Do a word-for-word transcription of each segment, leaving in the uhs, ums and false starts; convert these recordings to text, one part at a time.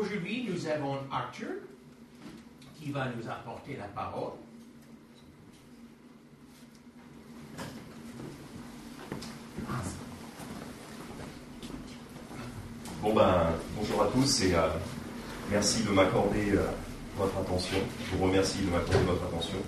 aujourd'hui, nous avons Arthur qui va nous apporter la parole. Bon ben, bonjour à tous et euh, merci de m'accorder euh, votre attention. Je vous remercie de m'accorder votre attention.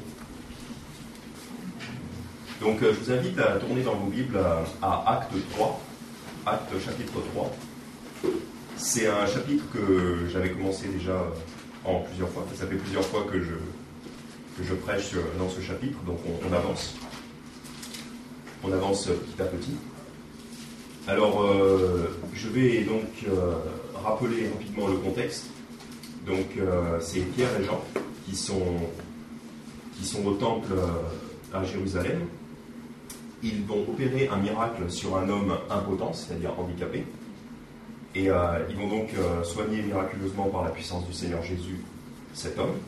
Donc euh, je vous invite à tourner dans vos Bibles à, à Acte trois, Acte chapitre trois. C'est un chapitre que j'avais commencé déjà en plusieurs fois. Ça fait plusieurs fois que je, que je prêche dans ce chapitre, donc on, on avance. On avance petit à petit. Alors, euh, je vais donc euh, rappeler rapidement le contexte. Donc, euh, c'est Pierre et Jean qui sont, qui sont au temple euh, à Jérusalem. Ils vont opérer un miracle sur un homme impotent, c'est-à-dire handicapé. Et euh, ils vont donc euh, soigner miraculeusement par la puissance du Seigneur Jésus cet homme.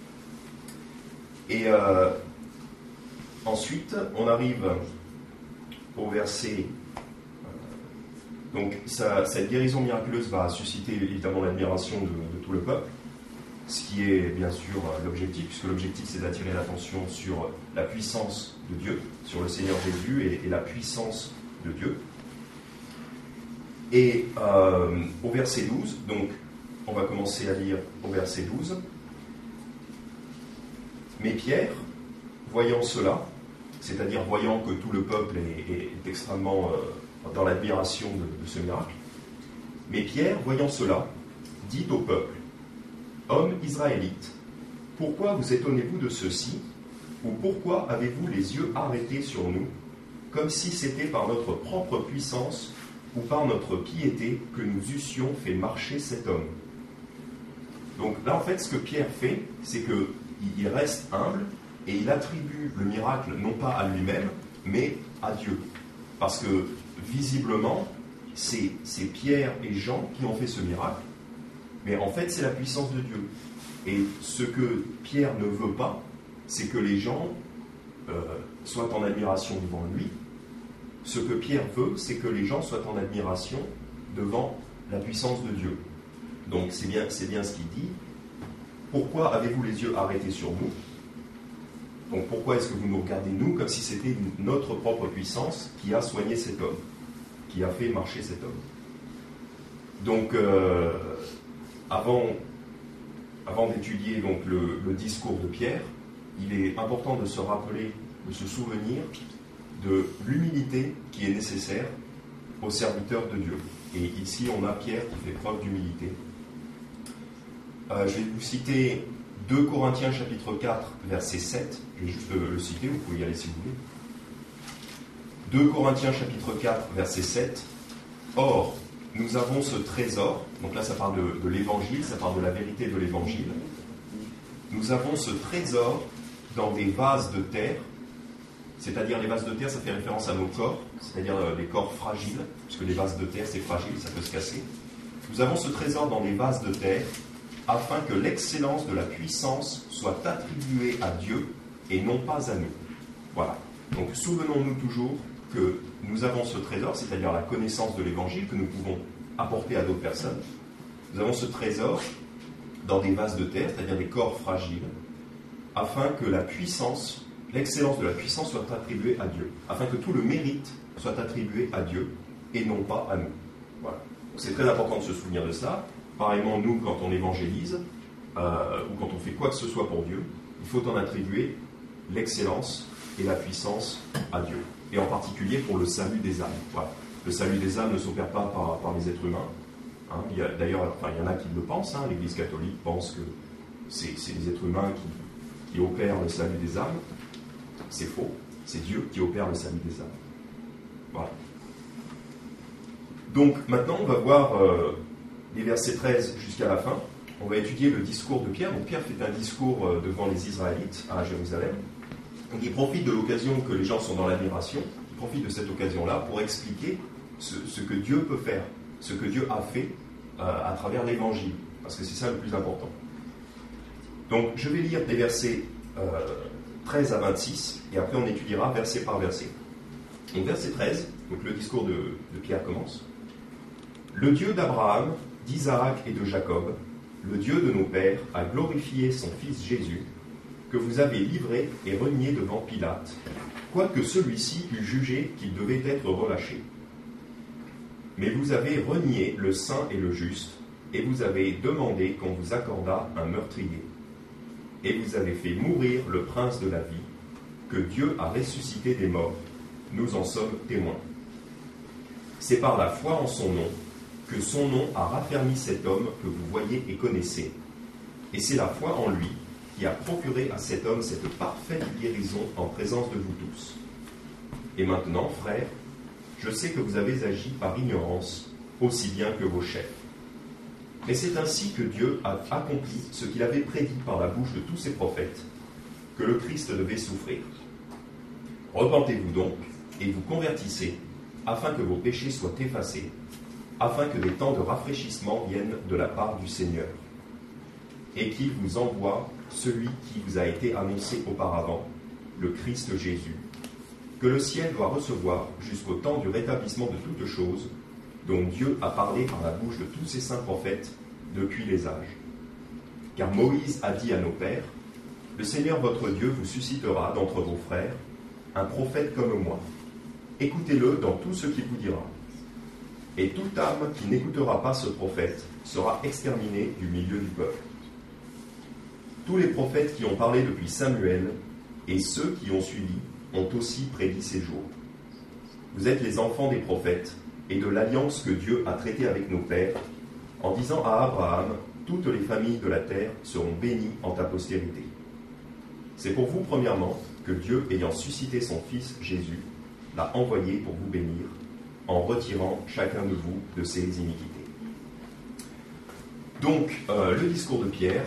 Et euh, ensuite, on arrive au verset... Donc, ça, cette guérison miraculeuse va susciter évidemment l'admiration de, de tout le peuple, ce qui est bien sûr l'objectif, puisque l'objectif c'est d'attirer l'attention sur la puissance de Dieu, sur le Seigneur Jésus et, et la puissance de Dieu. Et euh, au verset douze, donc on va commencer à lire au verset douze. Mais Pierre, voyant cela, c'est-à-dire voyant que tout le peuple est, est, est extrêmement... Euh, dans l'admiration de, de ce miracle. Mais Pierre, voyant cela, dit au peuple, « Hommes israélites, pourquoi vous étonnez-vous de ceci, ou pourquoi avez-vous les yeux arrêtés sur nous, comme si c'était par notre propre puissance ou par notre piété que nous eussions fait marcher cet homme ?» Donc là, en fait, ce que Pierre fait, c'est qu'il reste humble et il attribue le miracle non pas à lui-même, mais à Dieu. Parce que visiblement, c'est, c'est Pierre et Jean qui ont fait ce miracle, mais en fait, c'est la puissance de Dieu. Et ce que Pierre ne veut pas, c'est que les gens euh, soient en admiration devant lui. Ce que Pierre veut, c'est que les gens soient en admiration devant la puissance de Dieu. Donc, c'est bien, c'est bien ce qu'il dit. Pourquoi avez-vous les yeux arrêtés sur nous ? Donc pourquoi est-ce que vous nous regardez, nous, comme si c'était une, notre propre puissance qui a soigné cet homme, qui a fait marcher cet homme. Donc, euh, avant, avant d'étudier donc, le, le discours de Pierre, il est important de se rappeler, de se souvenir de l'humilité qui est nécessaire aux serviteurs de Dieu. Et ici, on a Pierre qui fait preuve d'humilité. Euh, je vais vous citer deux Corinthiens chapitre quatre, verset sept. Je vais juste le, le citer, vous pouvez y aller si vous voulez. deux Corinthiens chapitre quatre, verset sept. Or, nous avons ce trésor, donc là ça parle de, de l'évangile, ça parle de la vérité de l'évangile. Nous avons ce trésor dans des vases de terre, c'est-à-dire les vases de terre, ça fait référence à nos corps, c'est-à-dire les corps fragiles, puisque les vases de terre c'est fragile, ça peut se casser. Nous avons ce trésor dans des vases de terre, afin que l'excellence de la puissance soit attribuée à Dieu et non pas à nous. Voilà. Donc souvenons-nous toujours que nous avons ce trésor, c'est-à-dire la connaissance de l'Évangile que nous pouvons apporter à d'autres personnes. Nous avons ce trésor dans des vases de terre, c'est-à-dire des corps fragiles, afin que la puissance, l'excellence de la puissance soit attribuée à Dieu, afin que tout le mérite soit attribué à Dieu et non pas à nous. Voilà. Donc c'est très important de se souvenir de ça. Pareillement, nous, quand on évangélise, euh, ou quand on fait quoi que ce soit pour Dieu, il faut en attribuer l'excellence et la puissance à Dieu. Et en particulier pour le salut des âmes. Voilà. Le salut des âmes ne s'opère pas par, par les êtres humains. Hein. Il y a, d'ailleurs, enfin, il y en a qui le pensent. Hein. L'Église catholique pense que c'est, c'est les êtres humains qui, qui opèrent le salut des âmes. C'est faux. C'est Dieu qui opère le salut des âmes. Voilà. Donc, maintenant, on va voir... Euh, les versets treize jusqu'à la fin, on va étudier le discours de Pierre. Donc Pierre fait un discours devant les Israélites à Jérusalem. Donc il profite de l'occasion que les gens sont dans l'admiration, il profite de cette occasion-là pour expliquer ce, ce que Dieu peut faire, ce que Dieu a fait euh, à travers l'Évangile, parce que c'est ça le plus important. Donc je vais lire des versets euh, treize à vingt-six, et après on étudiera verset par verset. Donc verset treize, donc le discours de, de Pierre commence. « Le Dieu d'Abraham, d'Isaac et de Jacob, le Dieu de nos pères a glorifié son Fils Jésus, que vous avez livré et renié devant Pilate, quoique celui-ci eût jugé qu'il devait être relâché. Mais vous avez renié le saint et le juste, et vous avez demandé qu'on vous accordât un meurtrier. Et vous avez fait mourir le prince de la vie, que Dieu a ressuscité des morts. Nous en sommes témoins. C'est par la foi en son nom que son nom a raffermi cet homme que vous voyez et connaissez. Et c'est la foi en lui qui a procuré à cet homme cette parfaite guérison en présence de vous tous. Et maintenant, frères, je sais que vous avez agi par ignorance, aussi bien que vos chefs. Mais c'est ainsi que Dieu a accompli ce qu'il avait prédit par la bouche de tous ses prophètes, que le Christ devait souffrir. Repentez-vous donc et vous convertissez, afin que vos péchés soient effacés, afin que des temps de rafraîchissement viennent de la part du Seigneur, et qu'il vous envoie celui qui vous a été annoncé auparavant, le Christ Jésus, que le ciel doit recevoir jusqu'au temps du rétablissement de toutes choses, dont Dieu a parlé par la bouche de tous ses saints prophètes depuis les âges. Car Moïse a dit à nos pères, « Le Seigneur votre Dieu vous suscitera d'entre vos frères un prophète comme moi. Écoutez-le dans tout ce qu'il vous dira. Et toute âme qui n'écoutera pas ce prophète sera exterminée du milieu du peuple. » Tous les prophètes qui ont parlé depuis Samuel et ceux qui ont suivi ont aussi prédit ces jours. Vous êtes les enfants des prophètes et de l'alliance que Dieu a traitée avec nos pères, en disant à Abraham, toutes les familles de la terre seront bénies en ta postérité. C'est pour vous, premièrement, que Dieu, ayant suscité son Fils Jésus, l'a envoyé pour vous bénir, en retirant chacun de vous de ses iniquités. Donc, euh, le discours de Pierre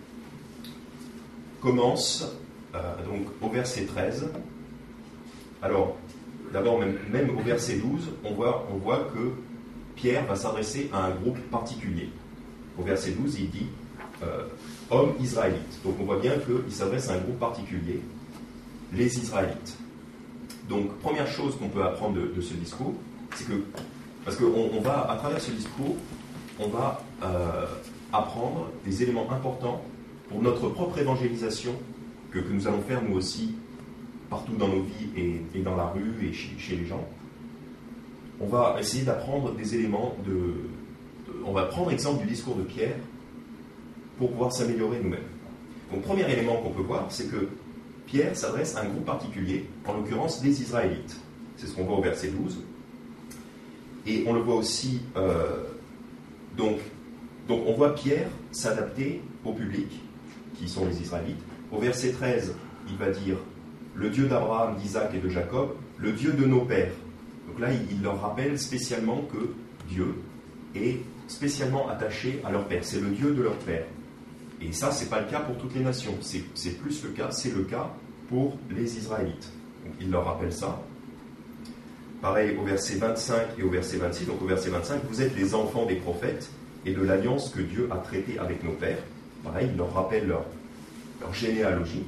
commence euh, donc, au verset treize. Alors, d'abord, même, même au verset douze, on voit, on voit que Pierre va s'adresser à un groupe particulier. Au verset douze, il dit euh, « Hommes israélites ». Donc on voit bien qu'il s'adresse à un groupe particulier, les Israélites. Donc, première chose qu'on peut apprendre de, de ce discours, c'est que, parce qu'on on va, à travers ce discours, on va euh, apprendre des éléments importants pour notre propre évangélisation, que, que nous allons faire nous aussi, partout dans nos vies et, et dans la rue et chez, chez les gens. On va essayer d'apprendre des éléments de, de... On va prendre exemple du discours de Pierre pour pouvoir s'améliorer nous-mêmes. Donc, premier élément qu'on peut voir, c'est que Pierre s'adresse à un groupe particulier, en l'occurrence des Israélites. C'est ce qu'on voit au verset douze. Et on le voit aussi... Euh, donc, donc, on voit Pierre s'adapter au public, qui sont les Israélites. Au verset treize, il va dire « Le Dieu d'Abraham, d'Isaac et de Jacob, le Dieu de nos pères ». Donc là, il leur rappelle spécialement que Dieu est spécialement attaché à leur père. C'est le Dieu de leur père. Et ça, ce n'est pas le cas pour toutes les nations. C'est, c'est plus le cas, c'est le cas pour les Israélites. Donc, il leur rappelle ça. Pareil au verset vingt-cinq et au verset vingt-six. Donc au verset vingt-cinq, vous êtes les enfants des prophètes et de l'alliance que Dieu a traitée avec nos pères. Pareil, il leur rappelle leur, leur généalogie.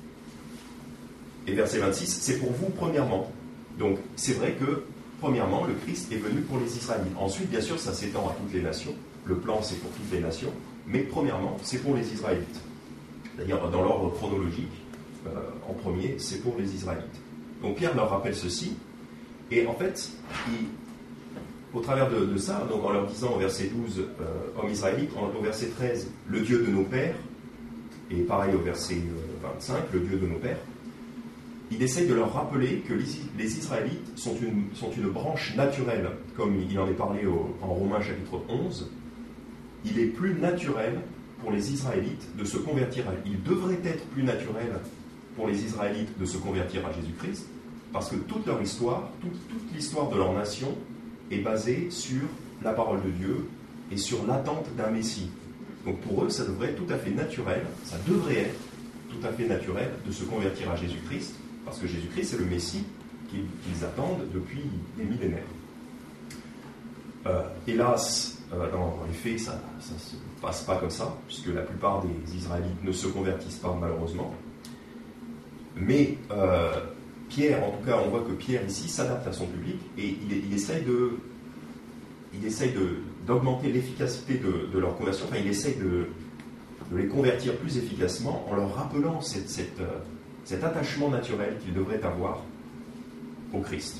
Et verset vingt-six, c'est pour vous premièrement. Donc, c'est vrai que, premièrement, le Christ est venu pour les Israélites. Ensuite, bien sûr, ça s'étend à toutes les nations. Le plan, c'est pour toutes les nations. Mais, premièrement, c'est pour les Israélites. C'est-à-dire, dans l'ordre chronologique, euh, en premier, c'est pour les Israélites. Donc, Pierre leur rappelle ceci. Et en fait, il, au travers de, de ça, donc en leur disant au verset douze, euh, homme israélite, au verset treize, le Dieu de nos pères, et pareil au verset vingt-cinq, le Dieu de nos pères, il essaie de leur rappeler que les, les Israélites sont une, sont une branche naturelle, comme il en est parlé au, en Romains chapitre onze. Il est plus naturel pour les Israélites de se convertir à... Il devrait être plus naturel pour les Israélites de se convertir à Jésus-Christ, parce que toute leur histoire, toute, toute l'histoire de leur nation est basée sur la parole de Dieu et sur l'attente d'un Messie. Donc pour eux, ça devrait être tout à fait naturel, ça devrait être tout à fait naturel de se convertir à Jésus-Christ, parce que Jésus-Christ, c'est le Messie qu'ils, qu'ils attendent depuis des millénaires. Euh, hélas, euh, dans les faits, ça ne se passe pas comme ça, puisque la plupart des Israélites ne se convertissent pas, malheureusement. Mais euh, Pierre, en tout cas, on voit que Pierre, ici, s'adapte à son public, et il, il essaye de, il essaye de, d'augmenter l'efficacité de, de leur conversion. Enfin, il essaie de, de les convertir plus efficacement en leur rappelant cette, cette, euh, cet attachement naturel qu'ils devraient avoir au Christ.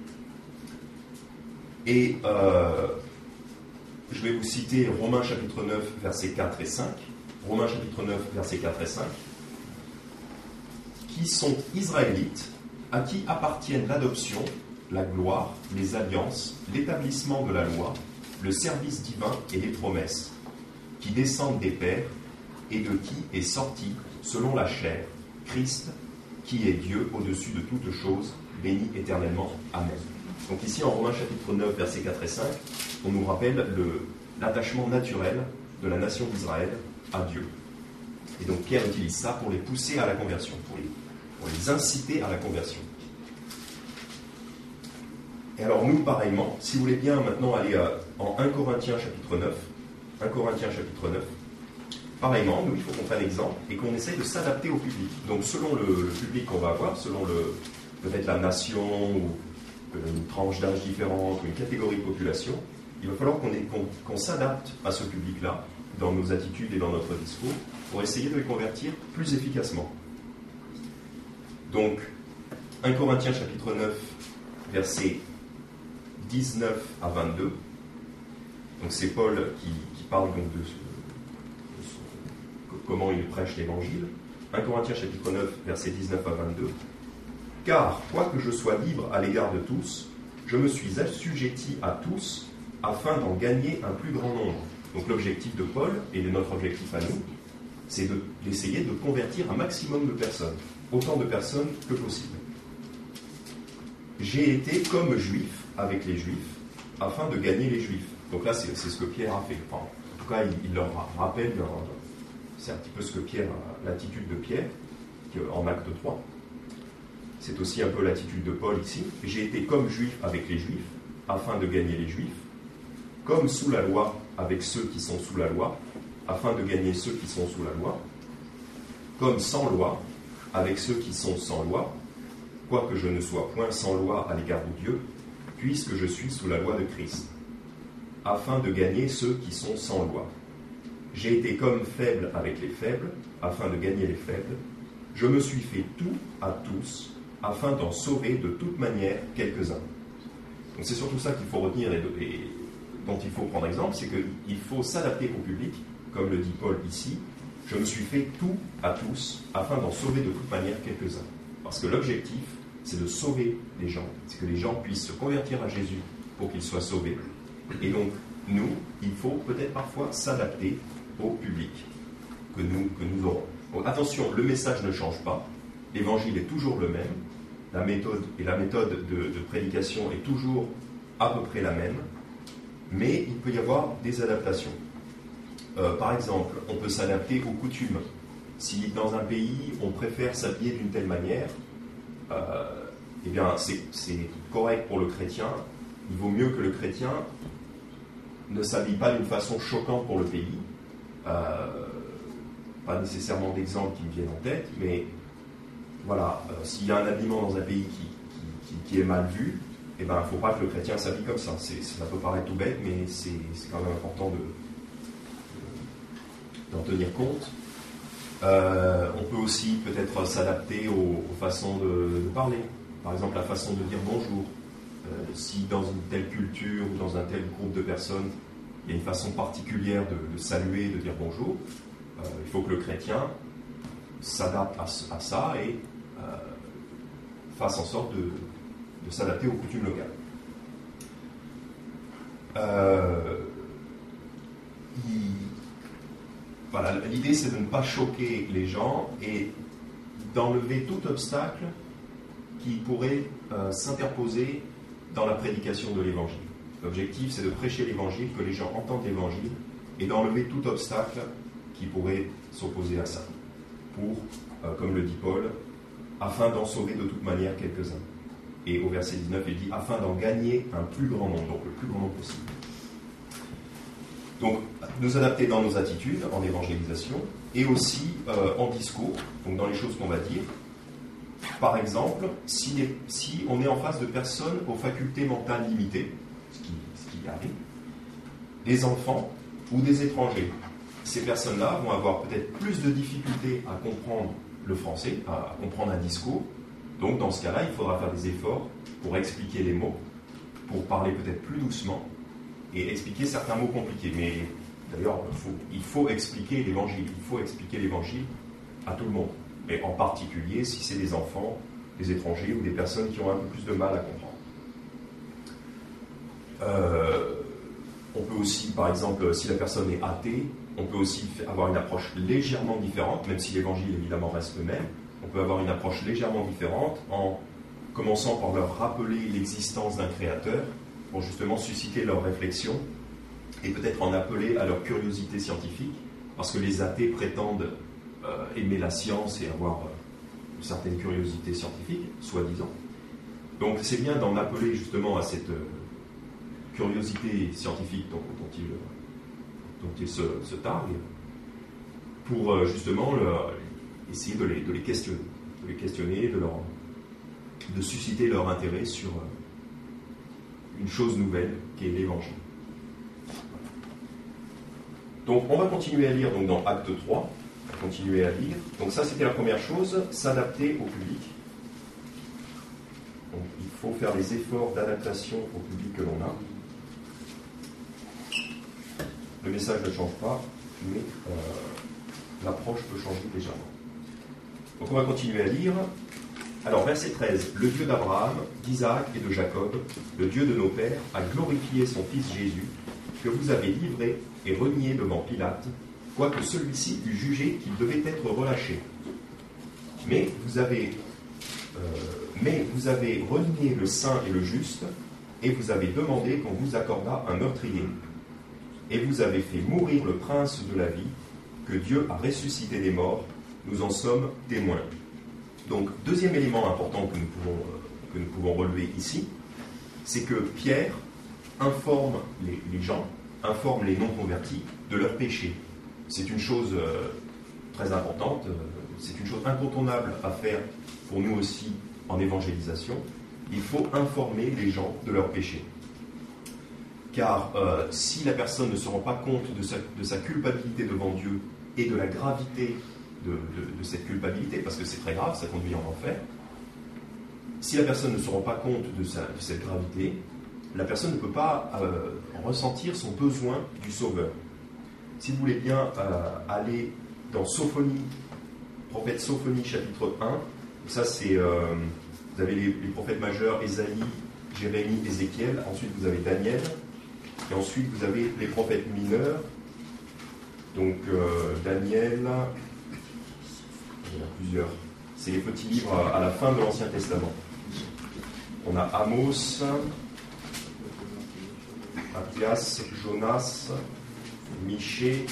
Et euh, je vais vous citer Romains chapitre neuf, versets quatre et cinq. Romains chapitre neuf, versets quatre et cinq. Qui sont Israélites, à qui appartiennent l'adoption, la gloire, les alliances, l'établissement de la loi, le service divin et les promesses, qui descendent des pères et de qui est sorti, selon la chair, Christ, qui est Dieu au-dessus de toutes choses, béni éternellement. Amen. Donc ici, en Romains chapitre neuf, versets quatre et cinq, on nous rappelle le, l'attachement naturel de la nation d'Israël à Dieu. Et donc Pierre utilise ça pour les pousser à la conversion, pour les, pour les inciter à la conversion. Et alors nous, pareillement, si vous voulez bien maintenant aller à, en un Corinthiens chapitre neuf, un Corinthiens chapitre neuf, pareillement, nous, il faut qu'on prenne exemple et qu'on essaye de s'adapter au public. Donc selon le, le public qu'on va avoir, selon le, peut-être la nation, ou une tranche d'âge différente, ou une catégorie de population, il va falloir qu'on, ait, qu'on, qu'on s'adapte à ce public-là, dans nos attitudes et dans notre discours, pour essayer de les convertir plus efficacement. Donc, un Corinthiens chapitre neuf, versets dix-neuf à vingt-deux. Donc c'est Paul qui, qui parle donc de, ce, de ce, comment il prêche l'évangile. un Corinthiens chapitre neuf, versets dix-neuf à vingt-deux. Car, quoique je sois libre à l'égard de tous, je me suis assujetti à tous afin d'en gagner un plus grand nombre. Donc l'objectif de Paul, et de notre objectif à nous, c'est de, d'essayer de convertir un maximum de personnes, autant de personnes que possible. J'ai été comme juif avec les juifs, afin de gagner les juifs. Donc là, c'est, c'est ce que Pierre a fait. Enfin, en tout cas, il, il leur rappelle, leur, c'est un petit peu ce que Pierre, l'attitude de Pierre, en acte trois. C'est aussi un peu l'attitude de Paul ici. J'ai été comme juif avec les juifs, afin de gagner les juifs, comme sous la loi avec ceux qui sont sous la loi, afin de gagner ceux qui sont sous la loi, comme sans loi avec ceux qui sont sans loi, quoique je ne sois point sans loi à l'égard de Dieu, puisque je suis sous la loi de Christ, afin de gagner ceux qui sont sans loi. J'ai été comme faible avec les faibles, afin de gagner les faibles. Je me suis fait tout à tous, afin d'en sauver de toute manière quelques-uns. Donc c'est surtout ça qu'il faut retenir et, de, et dont il faut prendre exemple, c'est qu'il faut s'adapter au public, comme le dit Paul ici. Je me suis fait tout à tous, afin d'en sauver de toute manière quelques-uns. Parce que l'objectif, c'est de sauver les gens, c'est que les gens puissent se convertir à Jésus pour qu'ils soient sauvés. Et donc, nous, il faut peut-être parfois s'adapter au public que nous, que nous aurons. Donc, attention, le message ne change pas, l'évangile est toujours le même, la méthode et la méthode de, de prédication est toujours à peu près la même, mais il peut y avoir des adaptations. Euh, par exemple, on peut s'adapter aux coutumes. Si dans un pays, on préfère s'habiller d'une telle manière, euh, eh bien, c'est, c'est correct pour le chrétien. Il vaut mieux que le chrétien ne s'habille pas d'une façon choquante pour le pays. Euh, pas nécessairement d'exemples qui me viennent en tête, mais voilà, euh, s'il y a un habillement dans un pays qui, qui, qui, qui est mal vu, eh ben, il ne faut pas que le chrétien s'habille comme ça. C'est, ça peut paraître tout bête, mais c'est, c'est quand même important de, de, d'en tenir compte. Euh, on peut aussi peut-être s'adapter aux, aux façons de, de parler. Par exemple, la façon de dire bonjour. Euh, si dans une telle culture ou dans un tel groupe de personnes, il y a une façon particulière de, de saluer, de dire bonjour, euh, il faut que le chrétien s'adapte à, à ça et euh, fasse en sorte de, de s'adapter aux coutumes locales. Euh, il, voilà, l'idée, c'est de ne pas choquer les gens et d'enlever tout obstacle qui pourrait euh, s'interposer dans la prédication de l'évangile. L'objectif, c'est de prêcher l'évangile, que les gens entendent l'évangile, et d'enlever tout obstacle qui pourrait s'opposer à ça. Pour, euh, comme le dit Paul, afin d'en sauver de toute manière quelques-uns. Et au verset dix-neuf, il dit, afin d'en gagner un plus grand nombre, donc le plus grand nombre possible. Donc, nous adapter dans nos attitudes, en évangélisation, et aussi euh, en discours, donc dans les choses qu'on va dire. Par exemple, si, les, si on est en face de personnes aux facultés mentales limitées, ce qui, ce qui arrive, des enfants ou des étrangers. Ces personnes-là vont avoir peut-être plus de difficultés à comprendre le français, à comprendre un discours. Donc dans ce cas-là, il faudra faire des efforts pour expliquer les mots, pour parler peut-être plus doucement et expliquer certains mots compliqués. Mais d'ailleurs, il faut, il faut expliquer l'évangile, il faut expliquer l'évangile à tout le monde. Et en particulier si c'est des enfants, des étrangers ou des personnes qui ont un peu plus de mal à comprendre. Euh, on peut aussi, par exemple, si la personne est athée, on peut aussi avoir une approche légèrement différente, même si l'évangile évidemment reste le même. On peut avoir une approche légèrement différente en commençant par leur rappeler l'existence d'un créateur, pour justement susciter leur réflexion et peut-être en appeler à leur curiosité scientifique, parce que les athées prétendent euh, aimer la science et avoir euh, une certaine curiosité scientifique, soi-disant. Donc c'est bien d'en appeler justement à cette euh, curiosité scientifique dont, dont ils, dont ils se, se targuent, pour euh, justement leur, essayer de les, de les questionner, de les questionner, de, leur, de susciter leur intérêt sur euh, une chose nouvelle qui est l'évangile. Donc on va continuer à lire donc, dans Acte trois, on va continuer à lire. Donc ça c'était la première chose, s'adapter au public. Donc il faut faire des efforts d'adaptation au public que l'on a. Le message ne change pas, mais euh, l'approche peut changer légèrement. Donc on va continuer à lire. Alors verset treize, le Dieu d'Abraham, d'Isaac et de Jacob, le Dieu de nos pères, a glorifié son fils Jésus, que vous avez livré et renié devant Pilate, quoique celui-ci eût jugé qu'il devait être relâché. Mais vous avez, euh, mais vous avez renié le saint et le juste, et vous avez demandé qu'on vous accordât un meurtrier. Et vous avez fait mourir le prince de la vie, que Dieu a ressuscité des morts, nous en sommes témoins. Donc, deuxième élément important que nous pouvons, euh, que nous pouvons relever ici, c'est que Pierre informe les, les gens, informe les non-convertis de leur péché. C'est une chose euh, très importante, euh, c'est une chose incontournable à faire pour nous aussi en évangélisation. Il faut informer les gens de leur péché. Car euh, si la personne ne se rend pas compte de sa, de sa culpabilité devant Dieu et de la gravité de, de, de cette culpabilité, parce que c'est très grave, ça conduit en enfer, si la personne ne se rend pas compte de, sa, de cette gravité, la personne ne peut pas euh, ressentir son besoin du Sauveur. Si vous voulez bien euh, aller dans Sophonie, prophète Sophonie chapitre un, ça c'est, euh, vous avez les, les prophètes majeurs, Ésaïe, Jérémie, Ézéchiel, ensuite vous avez Daniel, et ensuite vous avez les prophètes mineurs, donc euh, Daniel, il y en a plusieurs, c'est les petits livres à la fin de l'Ancien Testament. On a Amos, Apias, Jonas, Michée,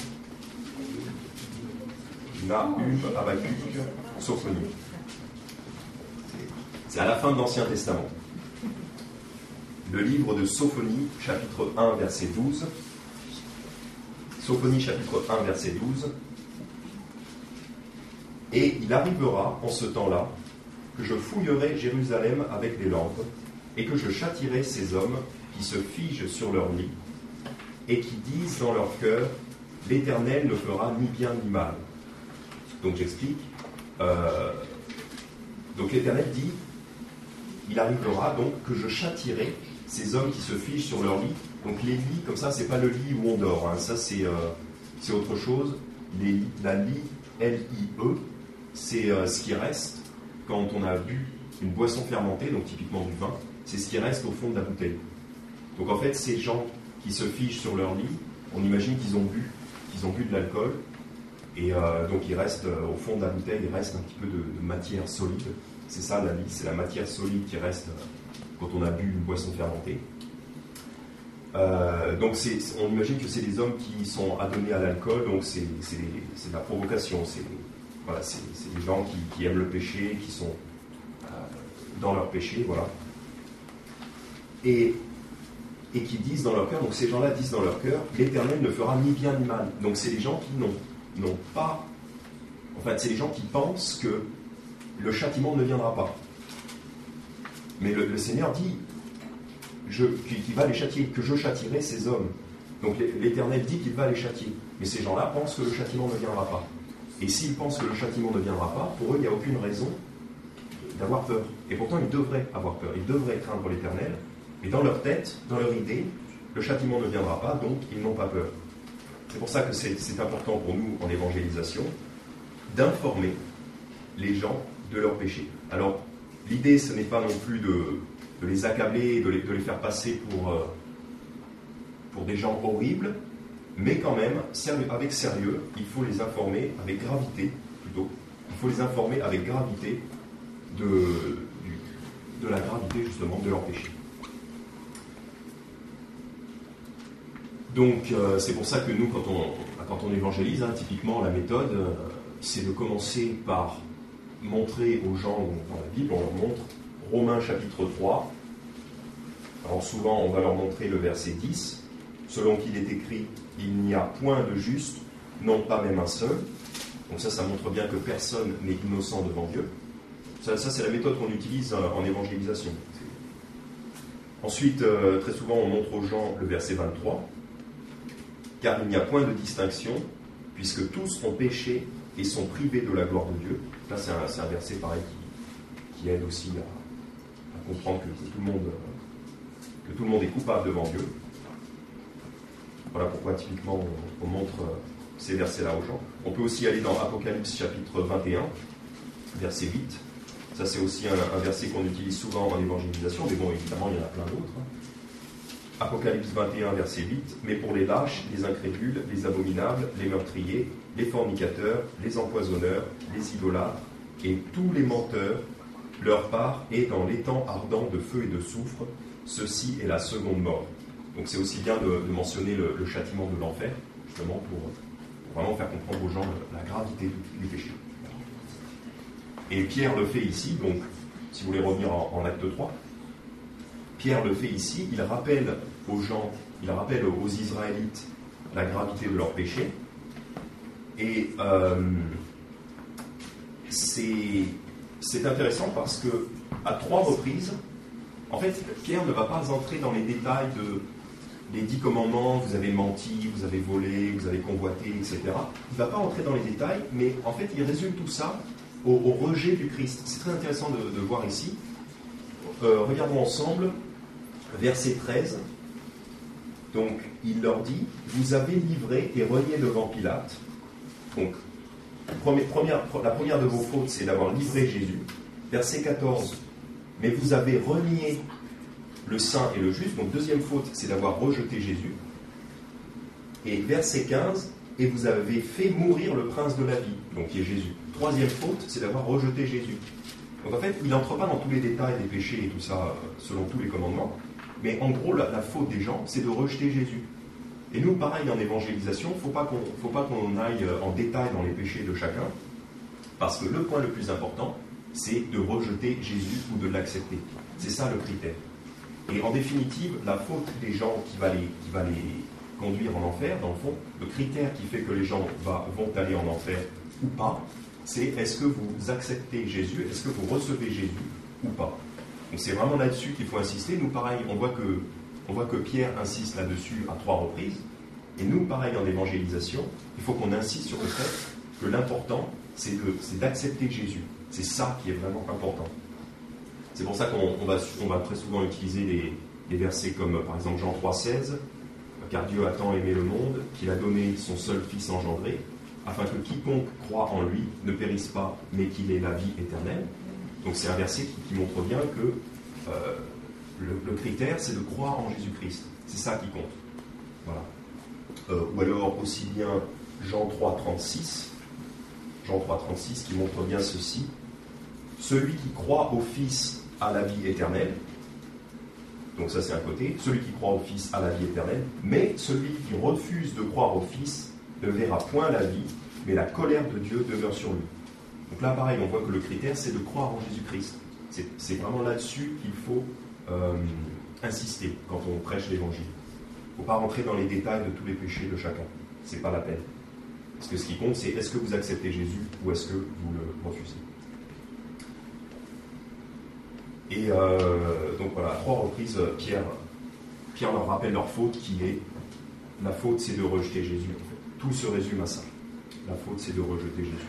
Nahum, Habakkuk, Sophonie. C'est à la fin de l'Ancien Testament. Le livre de Sophonie, chapitre un, verset douze. Sophonie, chapitre un, verset douze. Et il arrivera en ce temps-là que je fouillerai Jérusalem avec des lampes et que je châtierai ces hommes qui se figent sur leur lit et qui disent dans leur cœur « L'Éternel ne fera ni bien ni mal ». Donc j'explique. Euh, donc l'Éternel dit « Il arrivera donc que je châtierai ces hommes qui se figent sur leur lit ». Donc les lits, comme ça, c'est pas le lit où on dort. Hein. Ça, c'est, euh, c'est autre chose. Les, la lit, L I E, c'est euh, ce qui reste quand on a bu une boisson fermentée, donc typiquement du vin. C'est ce qui reste au fond de la bouteille. Donc en fait, ces gens qui se figent sur leur lit, on imagine qu'ils ont bu, qu'ils ont bu de l'alcool, et euh, donc il reste euh, au fond de la bouteille, il reste un petit peu de, de matière solide. C'est ça la lit, c'est la matière solide qui reste euh, quand on a bu une boisson fermentée. Euh, donc c'est, on imagine que c'est des hommes qui sont adonnés à l'alcool, donc c'est, c'est, c'est de la provocation, c'est, voilà, c'est, c'est des gens qui, qui aiment le péché, qui sont euh, dans leur péché, voilà. Et, et qui disent dans leur cœur, donc ces gens-là disent dans leur cœur, l'Éternel ne fera ni bien ni mal. Donc c'est des gens qui n'ont, n'ont pas, en fait c'est des gens qui pensent que le châtiment ne viendra pas. Mais le, le Seigneur dit, je, qui, qui va les châtier, que je châtierai ces hommes. Donc l'Éternel dit qu'il va les châtier. Mais ces gens-là pensent que le châtiment ne viendra pas. Et s'ils pensent que le châtiment ne viendra pas, pour eux, il n'y a aucune raison d'avoir peur. Et pourtant, ils devraient avoir peur. Ils devraient craindre l'Éternel. Mais dans leur tête, dans leur idée, le châtiment ne viendra pas, donc ils n'ont pas peur. C'est pour ça que c'est, c'est important pour nous, en évangélisation, d'informer les gens de leurs péchés. Alors, l'idée, ce n'est pas non plus de, de les accabler, de les, de les faire passer pour, euh, pour des gens horribles, mais quand même, sérieux, avec sérieux, il faut les informer, avec gravité plutôt, il faut les informer avec gravité de, du, de la gravité justement de leurs péchés. Donc, euh, c'est pour ça que nous, quand on, quand on évangélise, hein, typiquement, la méthode, euh, c'est de commencer par montrer aux gens, dans la Bible, on leur montre Romains chapitre trois. Alors souvent, on va leur montrer le verset dix, selon qu'il est écrit, il n'y a point de juste, non pas même un seul. Donc ça, ça montre bien que personne n'est innocent devant Dieu. Ça, ça c'est la méthode qu'on utilise en évangélisation. Ensuite, euh, très souvent, on montre aux gens le verset vingt-trois. Car il n'y a point de distinction, puisque tous ont péché et sont privés de la gloire de Dieu. Là, c'est un, c'est un verset pareil qui, qui aide aussi à, à comprendre que, que, tout le monde, que tout le monde est coupable devant Dieu. Voilà pourquoi, typiquement, on, on montre ces versets-là aux gens. On peut aussi aller dans Apocalypse chapitre vingt et un, verset huit. Ça, c'est aussi un, un verset qu'on utilise souvent en évangélisation, mais bon, évidemment, il y en a plein d'autres. Apocalypse vingt et un, verset huit. Mais pour les lâches, les incrédules, les abominables, les meurtriers, les fornicateurs, les empoisonneurs, les idolâtres et tous les menteurs, leur part est dans l'étang ardent de feu et de soufre. Ceci est la seconde mort. Donc c'est aussi bien de, de mentionner le, le châtiment de l'enfer, justement pour, pour vraiment faire comprendre aux gens la gravité du péché. Et Pierre le fait ici, donc si vous voulez revenir en, en acte trois, Pierre le fait ici, il rappelle aux gens, il rappelle aux Israélites la gravité de leur péché. Et euh, c'est, c'est intéressant parce que à trois reprises, en fait, Pierre ne va pas entrer dans les détails de les dix commandements, vous avez menti, vous avez volé, vous avez convoité, et cetera. Il ne va pas entrer dans les détails, mais en fait, il résume tout ça au, au rejet du Christ. C'est très intéressant de, de voir ici. Euh, regardons ensemble, verset treize. Donc, il leur dit, vous avez livré et renié devant Pilate. Donc, première, première, la première de vos fautes, c'est d'avoir livré Jésus. Verset quatorze, mais vous avez renié le saint et le juste. Donc, deuxième faute, c'est d'avoir rejeté Jésus. Et verset quinze, et vous avez fait mourir le prince de la vie, donc qui est Jésus. Troisième faute, c'est d'avoir rejeté Jésus. Donc, en fait, il n'entre pas dans tous les détails des péchés et tout ça, selon tous les commandements. Mais en gros, la, la faute des gens, c'est de rejeter Jésus. Et nous, pareil, en évangélisation, il ne faut pas qu'on, faut pas qu'on aille en détail dans les péchés de chacun, parce que le point le plus important, c'est de rejeter Jésus ou de l'accepter. C'est ça le critère. Et en définitive, la faute des gens qui va les, qui va les conduire en enfer, dans le fond, le critère qui fait que les gens va, vont aller en enfer ou pas, c'est est-ce que vous acceptez Jésus, est-ce que vous recevez Jésus ou pas. Donc c'est vraiment là-dessus qu'il faut insister. Nous, pareil, on voit que, on voit que Pierre insiste là-dessus à trois reprises. Et nous, pareil, en évangélisation, il faut qu'on insiste sur le fait que l'important, c'est, de, c'est d'accepter Jésus. C'est ça qui est vraiment important. C'est pour ça qu'on on va, on va très souvent utiliser des, des versets comme, par exemple, Jean trois seize, « Car Dieu a tant aimé le monde qu'il a donné son seul Fils engendré, afin que quiconque croit en lui ne périsse pas, mais qu'il ait la vie éternelle. » Donc c'est un verset qui, qui montre bien que euh, le, le critère, c'est de croire en Jésus-Christ. C'est ça qui compte. Voilà. Euh, ou alors aussi bien Jean trois trente-six, Jean trois trente-six qui montre bien ceci. Celui qui croit au Fils a la vie éternelle. Donc ça c'est un côté. Celui qui croit au Fils a la vie éternelle. Mais celui qui refuse de croire au Fils ne verra point la vie, mais la colère de Dieu demeure sur lui. Donc là, pareil, on voit que le critère, c'est de croire en Jésus-Christ. C'est, c'est vraiment là-dessus qu'il faut euh, insister quand on prêche l'Évangile. Il ne faut pas rentrer dans les détails de tous les péchés de chacun. Ce n'est pas la peine. Parce que ce qui compte, c'est est-ce que vous acceptez Jésus ou est-ce que vous le refusez. Et euh, donc voilà, à trois reprises, Pierre, Pierre leur rappelle leur faute qui est La faute, c'est de rejeter Jésus. En fait. Tout se résume à ça. La faute, c'est de rejeter Jésus.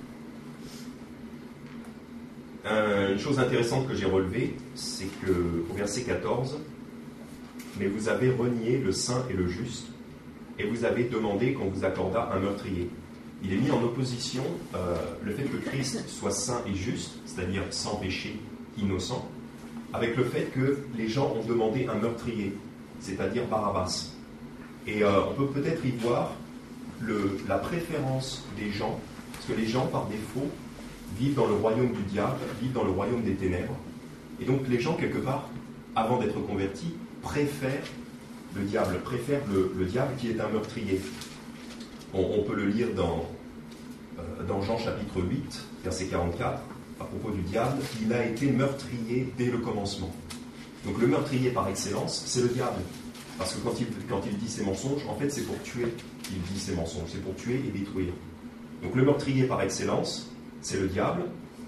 Euh, une chose intéressante que j'ai relevée, c'est qu'au verset quatorze, « Mais vous avez renié le saint et le juste, et vous avez demandé qu'on vous accordât un meurtrier. » Il est mis en opposition euh, le fait que Christ soit saint et juste, c'est-à-dire sans péché, innocent, avec le fait que les gens ont demandé un meurtrier, c'est-à-dire Barabbas. Et euh, on peut peut-être y voir le, la préférence des gens, parce que les gens, par défaut, vivent dans le royaume du diable, vivent dans le royaume des ténèbres. Et donc les gens, quelque part, avant d'être convertis, préfèrent le diable, préfèrent le, le diable qui est un meurtrier. On, on peut le lire dans, euh, dans Jean chapitre huit, verset quarante-quatre, à propos du diable, il a été meurtrier dès le commencement. Donc le meurtrier par excellence, c'est le diable. Parce que quand il, quand il dit ses mensonges, en fait c'est pour tuer qu'il dit ses mensonges, c'est pour tuer et détruire. Donc le meurtrier par excellence, c'est le diable.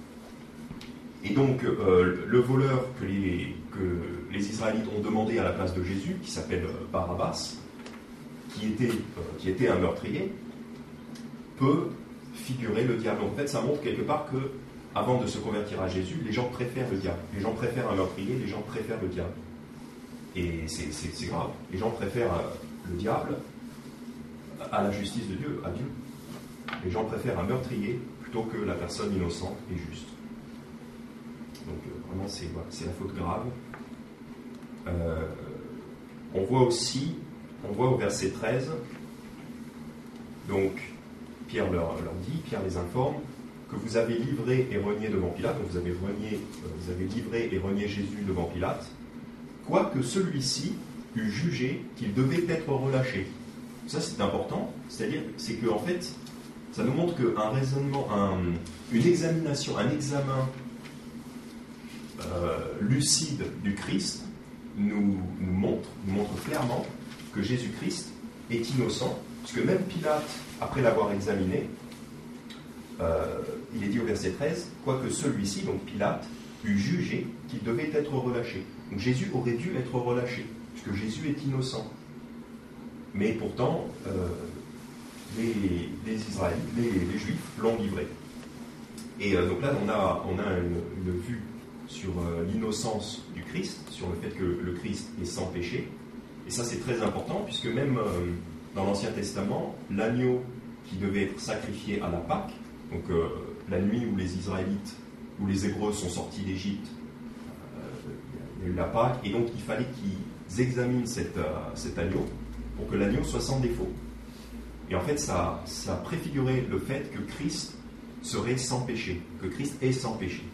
Et donc euh, le voleur que les, que les Israélites ont demandé à la place de Jésus, qui s'appelle Barabbas, qui était, euh, qui était un meurtrier, peut figurer le diable. Donc en fait ça montre quelque part que avant de se convertir à Jésus, les gens préfèrent le diable. Les gens préfèrent un meurtrier, les gens préfèrent le diable. Et c'est, c'est, c'est grave. Les gens préfèrent le diable à la justice de Dieu, à Dieu. Les gens préfèrent un meurtrier plutôt que la personne innocente et juste. Donc euh, vraiment, c'est, voilà, c'est la faute grave. Euh, on voit aussi, on voit au verset treize, donc Pierre leur, leur dit, Pierre les informe, que vous avez livré et renié devant Pilate, donc vous avez, renié, euh, vous avez livré et renié Jésus devant Pilate, quoique celui-ci eût jugé qu'il devait être relâché. Ça c'est important, c'est-à-dire c'est que en fait, ça nous montre qu'un raisonnement, un, une examination, un examen euh, lucide du Christ nous, nous, montre, nous montre clairement que Jésus-Christ est innocent, puisque même Pilate, après l'avoir examiné, euh, il est dit au verset treize, quoique celui-ci, donc Pilate, eût jugé qu'il devait être relâché. Donc Jésus aurait dû être relâché, puisque Jésus est innocent. Mais pourtant, euh, les, les Israélites, les, les Juifs l'ont livré. Et euh, donc là, on a, on a une, une vue sur euh, l'innocence du Christ, sur le fait que le Christ est sans péché. Et ça, c'est très important, puisque même euh, dans l'Ancien Testament, l'agneau qui devait être sacrifié à la Pâque, donc euh, la nuit où les Israélites, où les Hébreux sont sortis d'Égypte, euh, il y a eu la Pâque, et donc il fallait qu'ils examinent cet, euh, cet agneau pour que l'agneau soit sans défaut. Et en fait, ça, ça préfigurait le fait que Christ serait sans péché, que Christ est sans péché.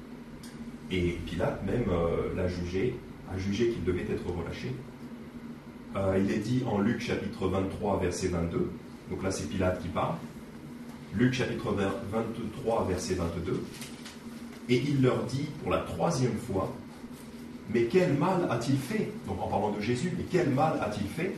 Et Pilate même euh, l'a jugé, a jugé qu'il devait être relâché. Euh, il est dit en Luc chapitre vingt-trois, verset vingt-deux, donc là c'est Pilate qui parle, Luc chapitre vingt-trois, verset vingt-deux, et il leur dit pour la troisième fois, mais quel mal a-t-il fait? Donc en parlant de Jésus, mais quel mal a-t-il fait?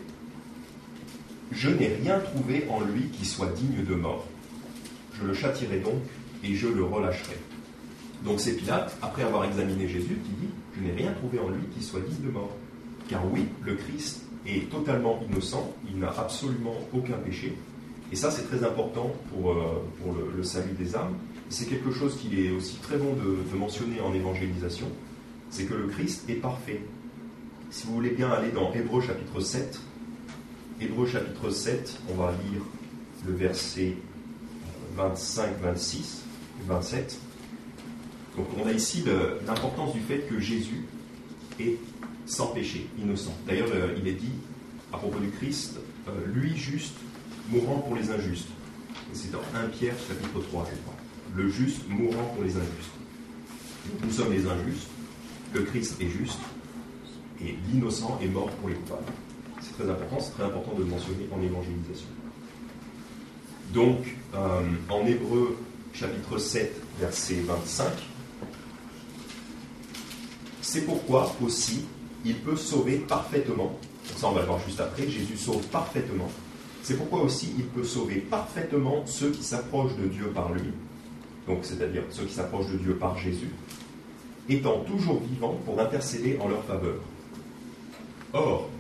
Je n'ai rien trouvé en lui qui soit digne de mort. Je le châtierai donc et je le relâcherai. Donc c'est Pilate, après avoir examiné Jésus, qui dit, je n'ai rien trouvé en lui qui soit digne de mort. Car oui, le Christ est totalement innocent, il n'a absolument aucun péché. Et ça, c'est très important pour, euh, pour le, le salut des âmes. Et c'est quelque chose qu'il est aussi très bon de, de mentionner en évangélisation, c'est que le Christ est parfait. Si vous voulez bien aller dans Hébreux chapitre sept, Hébreux chapitre sept, on va lire le verset vingt-cinq, vingt-six, vingt-sept. Donc on a ici le, l'importance du fait que Jésus est sans péché, innocent. D'ailleurs, euh, il est dit, à propos du Christ, euh, lui juste, mourant pour les injustes. Et c'est dans un Pierre chapitre trois, je crois. Le juste mourant pour les injustes. Donc, nous sommes les injustes, le Christ est juste, et l'innocent est mort pour les coupables. C'est très important, c'est très important de le mentionner en évangélisation. Donc, euh, en Hébreux chapitre sept, verset vingt-cinq, c'est pourquoi aussi il peut sauver parfaitement. Ça, on va le voir juste après. Jésus sauve parfaitement. C'est pourquoi aussi il peut sauver parfaitement ceux qui s'approchent de Dieu par lui. Donc, c'est-à-dire ceux qui s'approchent de Dieu par Jésus, étant toujours vivants pour intercéder en leur faveur. Or,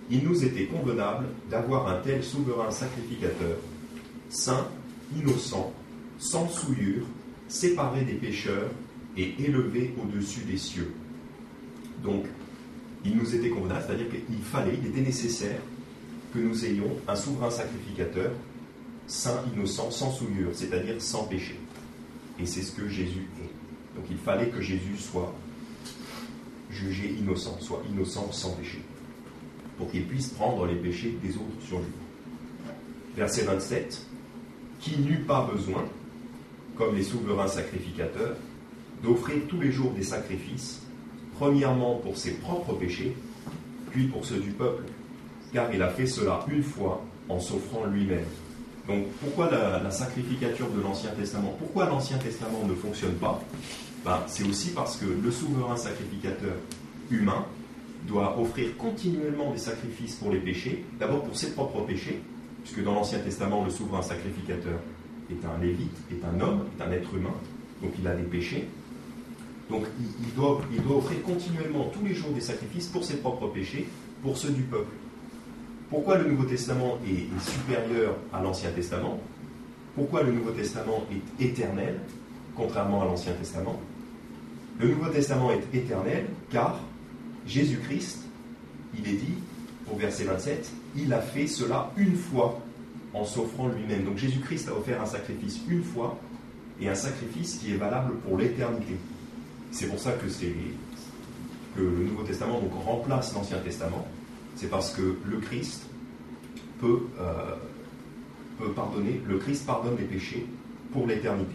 il nous était convenable d'avoir un tel souverain sacrificateur, saint, innocent, sans souillure, séparé des pécheurs et élevé au-dessus des cieux. Donc, il nous était convenable, c'est-à-dire qu'il fallait, il était nécessaire que nous ayons un souverain sacrificateur, saint, innocent, sans souillure, c'est-à-dire sans péché. Et c'est ce que Jésus est. Donc il fallait que Jésus soit jugé innocent, soit innocent sans péché, pour qu'il puisse prendre les péchés des autres sur lui. Verset vingt-sept, qui n'eut pas besoin, comme les souverains sacrificateurs, d'offrir tous les jours des sacrifices, premièrement pour ses propres péchés, puis pour ceux du peuple, car il a fait cela une fois en s'offrant lui-même. Donc pourquoi la, la sacrificature de l'Ancien Testament? Pourquoi l'Ancien Testament ne fonctionne pas? Ben, c'est aussi parce que le souverain sacrificateur humain doit offrir continuellement des sacrifices pour les péchés, d'abord pour ses propres péchés, puisque dans l'Ancien Testament, le souverain sacrificateur est un lévite, est un homme, est un être humain, donc il a des péchés. Donc il, il, doit, il doit offrir continuellement tous les jours des sacrifices pour ses propres péchés, pour ceux du peuple. Pourquoi le Nouveau Testament est, est supérieur à l'Ancien Testament? Pourquoi le Nouveau Testament est éternel, contrairement à l'Ancien Testament? Le Nouveau Testament est éternel car Jésus-Christ, il est dit au verset vingt-sept, il a fait cela une fois en s'offrant lui-même. Donc Jésus-Christ a offert un sacrifice une fois et un sacrifice qui est valable pour l'éternité. C'est pour ça que, c'est, que le Nouveau Testament donc, remplace l'Ancien Testament. C'est parce que le Christ peut, euh, peut pardonner, le Christ pardonne les péchés pour l'éternité.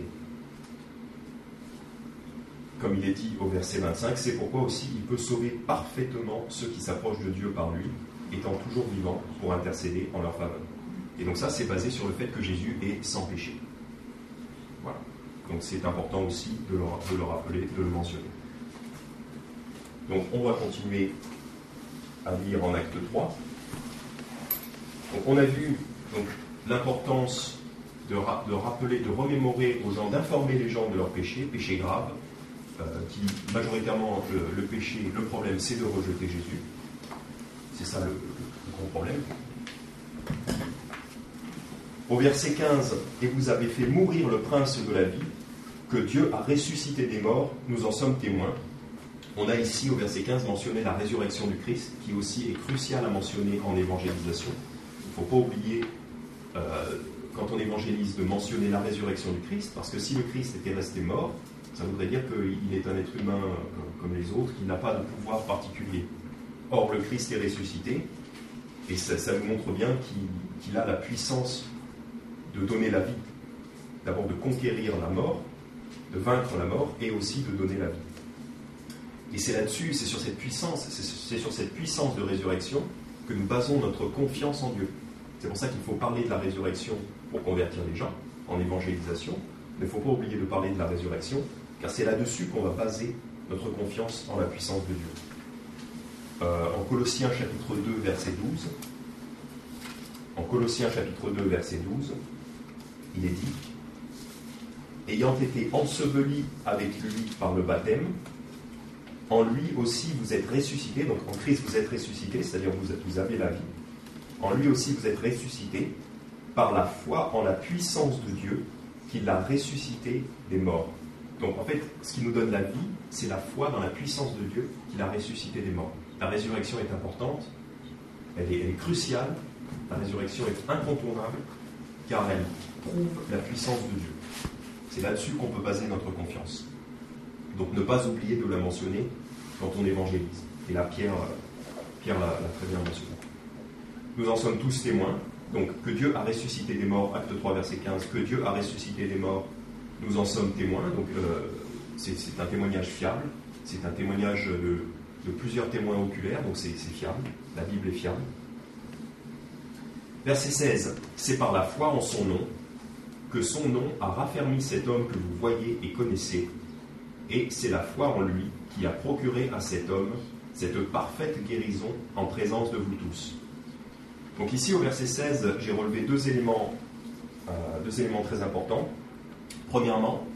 Comme il est dit au verset vingt-cinq, c'est pourquoi aussi il peut sauver parfaitement ceux qui s'approchent de Dieu par lui, étant toujours vivant pour intercéder en leur faveur. Et donc ça, c'est basé sur le fait que Jésus est sans péché. Voilà. Donc c'est important aussi de le, de le rappeler, de le mentionner. Donc on va continuer à lire en acte trois. Donc on a vu donc, l'importance de, ra- de rappeler, de remémorer aux gens, d'informer les gens de leurs péchés, péchés graves, euh, qui majoritairement le, le péché, le problème c'est de rejeter Jésus. C'est ça le, le gros problème. Au verset quinze, et vous avez fait mourir le prince de la vie, que Dieu a ressuscité des morts, nous en sommes témoins. On a ici, au verset quinze, mentionné la résurrection du Christ, qui aussi est cruciale à mentionner en évangélisation. Il ne faut pas oublier, euh, quand on évangélise, de mentionner la résurrection du Christ, parce que si le Christ était resté mort, ça voudrait dire qu'il est un être humain comme les autres, qui n'a pas de pouvoir particulier. Or, le Christ est ressuscité, et ça, ça nous montre bien qu'il, qu'il a la puissance de donner la vie. D'abord de conquérir la mort, de vaincre la mort, et aussi de donner la vie. Et c'est là-dessus, c'est sur cette puissance, c'est sur cette puissance de résurrection que nous basons notre confiance en Dieu. C'est pour ça qu'il faut parler de la résurrection pour convertir les gens en évangélisation, mais il ne faut pas oublier de parler de la résurrection, car c'est là-dessus qu'on va baser notre confiance en la puissance de Dieu. Euh, en Colossiens chapitre deux, verset douze, en Colossiens chapitre deux, verset douze, il est dit « Ayant été ensevelis avec lui par le baptême, en lui aussi vous êtes ressuscités, donc en Christ vous êtes ressuscités, c'est-à-dire vous, vous avez la vie. En lui aussi vous êtes ressuscités par la foi en la puissance de Dieu qui l'a ressuscité des morts. » Donc en fait, ce qui nous donne la vie, c'est la foi dans la puissance de Dieu qui l'a ressuscité des morts. La résurrection est importante, elle est, elle est cruciale, la résurrection est incontournable, car elle prouve la puissance de Dieu. C'est là-dessus qu'on peut baser notre confiance. Donc ne pas oublier de la mentionner quand on évangélise. Et là, Pierre, Pierre l'a, l'a très bien mentionné. Nous en sommes tous témoins. Donc que Dieu a ressuscité des morts, acte trois, verset quinze, que Dieu a ressuscité des morts, nous en sommes témoins. Donc euh, c'est, c'est un témoignage fiable. C'est un témoignage de, de plusieurs témoins oculaires, donc c'est, c'est fiable. La Bible est fiable. Verset seize, c'est par la foi en son nom que son nom a raffermi cet homme que vous voyez et connaissez, et c'est la foi en lui qui a procuré à cet homme cette parfaite guérison en présence de vous tous. Donc ici au verset seize, j'ai relevé deux éléments, euh, deux éléments très importants. Premièrement,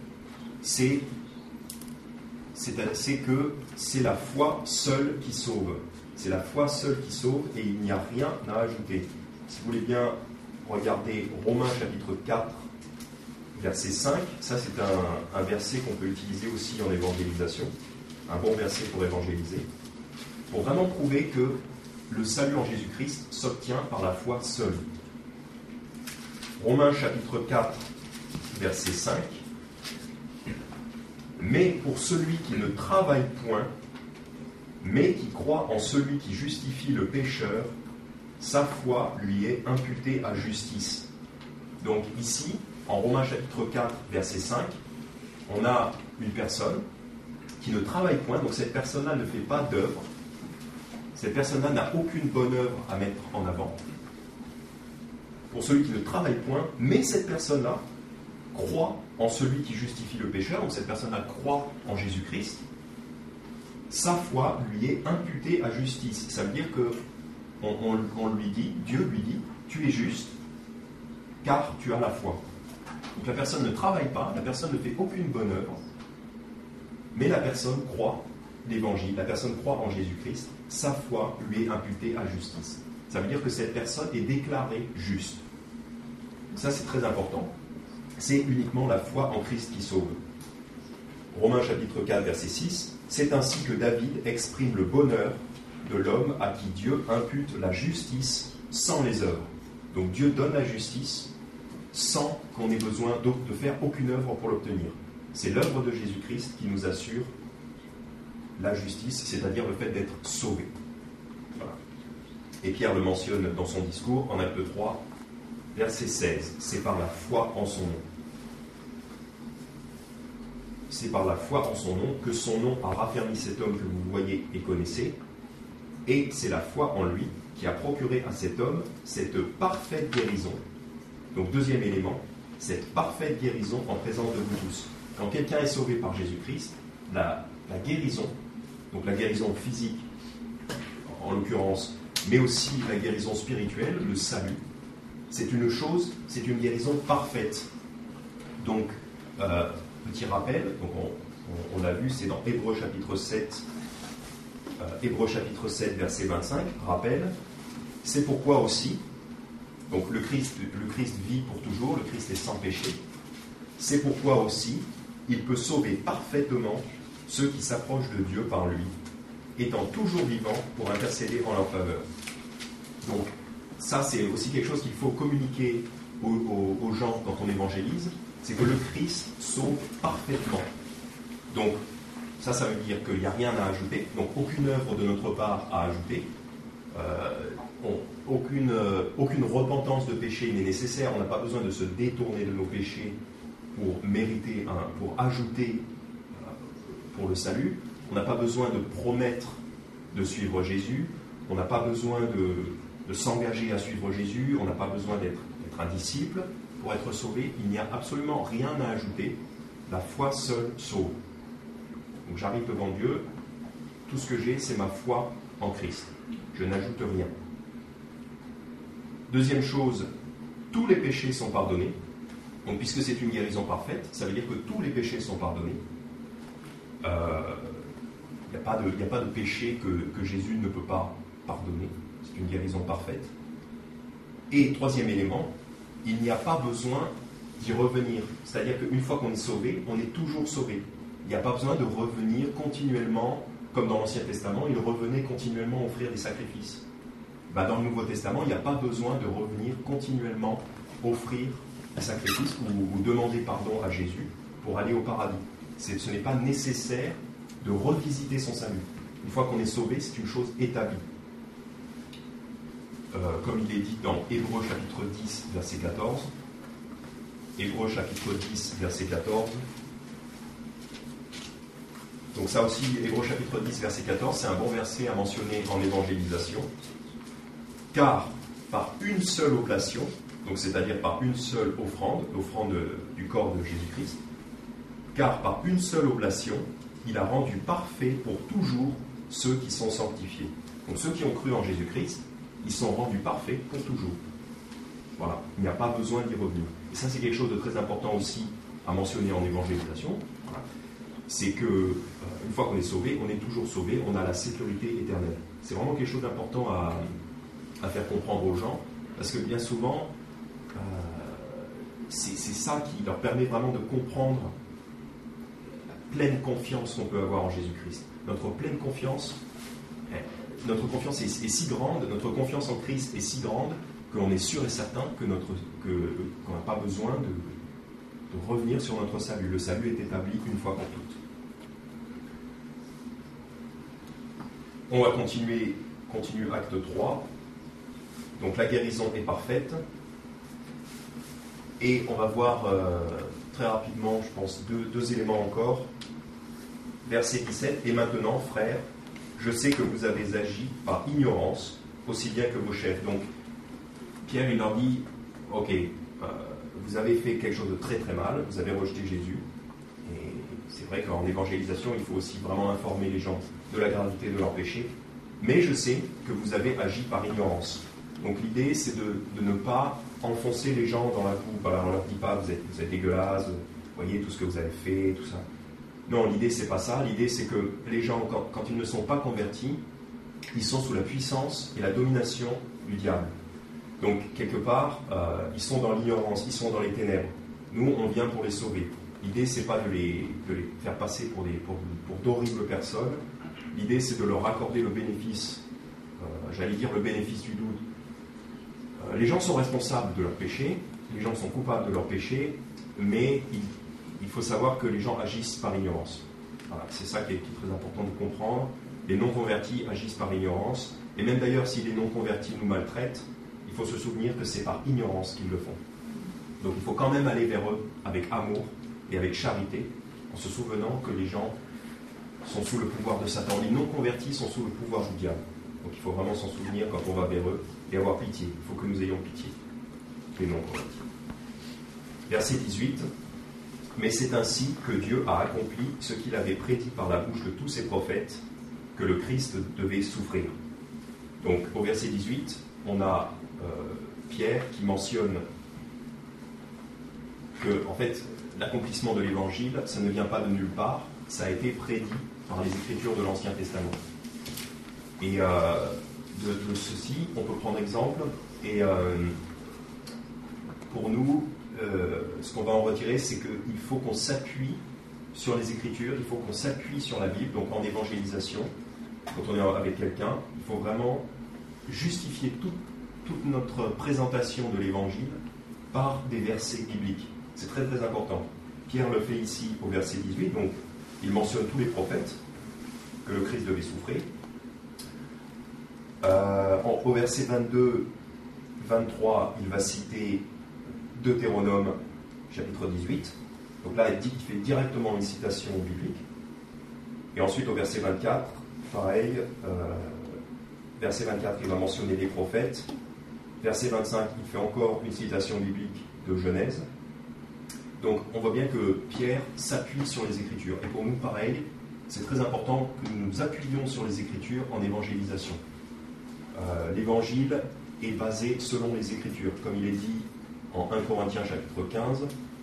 c'est, c'est, c'est que c'est la foi seule qui sauve. C'est la foi seule qui sauve et il n'y a rien à ajouter. Si vous voulez bien regarder Romains chapitre quatre, verset cinq, ça c'est un, un verset qu'on peut utiliser aussi en évangélisation, un bon verset pour évangéliser, pour vraiment prouver que le salut en Jésus-Christ s'obtient par la foi seule. Romains chapitre quatre, verset cinq. Mais pour celui qui ne travaille point, mais qui croit en celui qui justifie le pécheur, sa foi lui est imputée à justice. Donc ici, en Romains chapitre quatre, verset cinq, on a une personne qui ne travaille point, donc cette personne-là ne fait pas d'œuvre, cette personne-là n'a aucune bonne œuvre à mettre en avant. Pour celui qui ne travaille point, mais cette personne-là croit en celui qui justifie le pécheur, donc cette personne-là croit en Jésus-Christ, sa foi lui est imputée à justice. Ça veut dire que on, on, on lui dit, Dieu lui dit, tu es juste, car tu as la foi. Donc la personne ne travaille pas, la personne ne fait aucune bonne œuvre, mais la personne croit l'Évangile, la personne croit en Jésus-Christ, sa foi lui est imputée à justice. Ça veut dire que cette personne est déclarée juste. Donc ça c'est très important. C'est uniquement la foi en Christ qui sauve. Romains chapitre quatre, verset six, c'est ainsi que David exprime le bonheur de l'homme à qui Dieu impute la justice sans les œuvres. Donc Dieu donne la justice sans qu'on ait besoin de faire aucune œuvre pour l'obtenir. C'est l'œuvre de Jésus-Christ qui nous assure la justice, c'est-à-dire le fait d'être sauvé. Voilà. Et Pierre le mentionne dans son discours en Acte trois, verset seize. C'est par la foi en son nom. C'est par la foi en son nom que son nom a raffermi cet homme que vous voyez et connaissez. Et c'est la foi en lui qui a procuré à cet homme cette parfaite guérison. Donc deuxième élément, cette parfaite guérison en présence de vous tous. Quand quelqu'un est sauvé par Jésus-Christ, la, la guérison, donc la guérison physique en l'occurrence, mais aussi la guérison spirituelle, le salut, c'est une chose, c'est une guérison parfaite. Donc, euh, petit rappel, donc on, on, on l'a vu, c'est dans Hébreux chapitre sept, euh, Hébreux chapitre sept, verset vingt-cinq, rappel, c'est pourquoi aussi, donc le Christ, le Christ vit pour toujours, le Christ est sans péché, c'est pourquoi aussi, il peut sauver parfaitement ceux qui s'approchent de Dieu par lui, étant toujours vivant pour intercéder en leur faveur. Donc, ça, c'est aussi quelque chose qu'il faut communiquer aux, aux, aux gens quand on évangélise, c'est que le Christ sauve parfaitement. Donc, ça, ça veut dire qu'il n'y a rien à ajouter, donc aucune œuvre de notre part à ajouter, euh, on, aucune, euh, aucune repentance de péché n'est nécessaire, on n'a pas besoin de se détourner de nos péchés pour mériter, un, pour ajouter euh, pour le salut, on n'a pas besoin de promettre de suivre Jésus, on n'a pas besoin de, de s'engager à suivre Jésus, on n'a pas besoin d'être, d'être un disciple pour être sauvé, il n'y a absolument rien à ajouter, la foi seule sauve. Donc j'arrive devant Dieu, tout ce que j'ai, c'est ma foi en Christ. Je n'ajoute rien. Deuxième chose, tous les péchés sont pardonnés. Donc puisque c'est une guérison parfaite, ça veut dire que tous les péchés sont pardonnés. Il euh, n'y a pas de, y a pas de péché que, que Jésus ne peut pas pardonner. C'est une guérison parfaite. Et troisième élément, il n'y a pas besoin d'y revenir. C'est-à-dire qu'une fois qu'on est sauvé, on est toujours sauvé. Il n'y a pas besoin de revenir continuellement, comme dans l'Ancien Testament, il revenait continuellement offrir des sacrifices. Ben, dans le Nouveau Testament, il n'y a pas besoin de revenir continuellement offrir des sacrifices ou, ou demander pardon à Jésus pour aller au paradis. C'est, ce n'est pas nécessaire de revisiter son salut. Une fois qu'on est sauvé, c'est une chose établie. Euh, comme il est dit dans Hébreux chapitre dix, verset quatorze. Hébreux chapitre dix, verset quatorze. Donc ça aussi, Hébreux chapitre dix, verset quatorze, c'est un bon verset à mentionner en évangélisation. Car par une seule oblation, donc c'est-à-dire par une seule offrande, l'offrande du corps de Jésus-Christ, car par une seule oblation, il a rendu parfait pour toujours ceux qui sont sanctifiés. Donc ceux qui ont cru en Jésus-Christ, ils sont rendus parfaits pour toujours. Voilà, il n'y a pas besoin d'y revenir. Et ça, c'est quelque chose de très important aussi à mentionner en évangélisation. Voilà. c'est que euh, une fois qu'on est sauvé, on est toujours sauvé, on a la sécurité éternelle. C'est vraiment quelque chose d'important à, à faire comprendre aux gens, parce que bien souvent, euh, c'est, c'est ça qui leur permet vraiment de comprendre la pleine confiance qu'on peut avoir en Jésus-Christ. Notre pleine confiance, notre confiance est, est si grande, notre confiance en Christ est si grande qu'on est sûr et certain que notre, que, qu'on n'a pas besoin de, de revenir sur notre salut. Le salut est établi une fois pour toutes. On va continuer, continuer acte trois. Donc la guérison est parfaite. Et on va voir euh, très rapidement, je pense, deux, deux éléments encore. Verset dix-sept. Et maintenant, frères, je sais que vous avez agi par ignorance, aussi bien que vos chefs. Donc, Pierre, il leur dit, ok, euh, vous avez fait quelque chose de très très mal, vous avez rejeté Jésus. Et c'est vrai qu'en évangélisation, il faut aussi vraiment informer les gens de la gravité de leur péché. Mais je sais que vous avez agi par ignorance. Donc l'idée, c'est de, de ne pas enfoncer les gens dans la coupe. Alors on ne leur dit pas, vous êtes, vous êtes dégueulasse, vous voyez tout ce que vous avez fait, tout ça. Non, l'idée, c'est pas ça. L'idée, c'est que les gens, quand, quand ils ne sont pas convertis, ils sont sous la puissance et la domination du diable. Donc, quelque part, euh, ils sont dans l'ignorance, ils sont dans les ténèbres. Nous, on vient pour les sauver. L'idée, c'est pas de les, de les faire passer pour, des, pour, pour d'horribles personnes. L'idée, c'est de leur accorder le bénéfice, euh, j'allais dire le bénéfice du doute. Euh, les gens sont responsables de leur péché, les gens sont coupables de leur péché, mais ils il faut savoir que les gens agissent par ignorance. Voilà, c'est ça qui est, qui est très important de comprendre. Les non-convertis agissent par ignorance. Et même d'ailleurs, si les non-convertis nous maltraitent, il faut se souvenir que c'est par ignorance qu'ils le font. Donc il faut quand même aller vers eux avec amour et avec charité, en se souvenant que les gens sont sous le pouvoir de Satan. Les non-convertis sont sous le pouvoir du diable. Donc il faut vraiment s'en souvenir quand on va vers eux et avoir pitié. Il faut que nous ayons pitié, les non-convertis. Verset dix-huit. Mais c'est ainsi que Dieu a accompli ce qu'il avait prédit par la bouche de tous ses prophètes, que le Christ devait souffrir. Donc au verset dix-huit, on a euh, Pierre qui mentionne que, en fait, l'accomplissement de l'évangile, ça ne vient pas de nulle part, ça a été prédit par les Écritures de l'Ancien Testament. Et euh, de, de ceci, on peut prendre exemple, et euh, pour nous, Euh, ce qu'on va en retirer, c'est qu'il faut qu'on s'appuie sur les Écritures, il faut qu'on s'appuie sur la Bible. Donc en évangélisation, quand on est avec quelqu'un, il faut vraiment justifier tout, toute notre présentation de l'Évangile par des versets bibliques. C'est très très important. Pierre le fait ici au verset dix-huit, donc il mentionne tous les prophètes que le Christ devait souffrir. Euh, en, au verset vingt-deux, vingt-trois, il va citer Deutéronome, chapitre dix-huit. Donc là, il dit qu'il fait directement une citation biblique. Et ensuite, au verset vingt-quatre, pareil, euh, verset vingt-quatre, il va mentionner les prophètes. Verset vingt-cinq, il fait encore une citation biblique de Genèse. Donc, on voit bien que Pierre s'appuie sur les Écritures. Et pour nous, pareil, c'est très important que nous nous appuyions sur les Écritures en évangélisation. Euh, L'évangile est basé selon les Écritures, comme il est dit en un Corinthiens chapitre quinze,